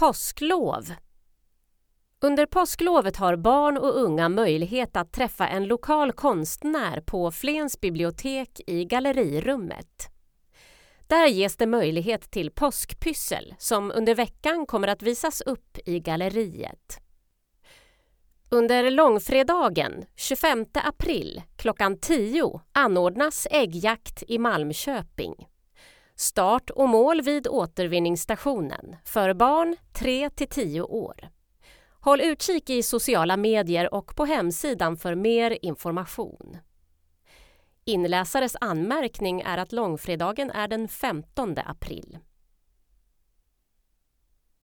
Påsklov. Under påsklovet har barn och unga möjlighet att träffa en lokal konstnär på Flens bibliotek i gallerirummet. Där ges det möjlighet till påskpyssel som under veckan kommer att visas upp i galleriet. Under långfredagen 25 april klockan 10 anordnas äggjakt i Malmköping. Start och mål vid återvinningsstationen för barn 3-10 år. Håll utkik i sociala medier och på hemsidan för mer information. Inläsares anmärkning är att långfredagen är den 15 april.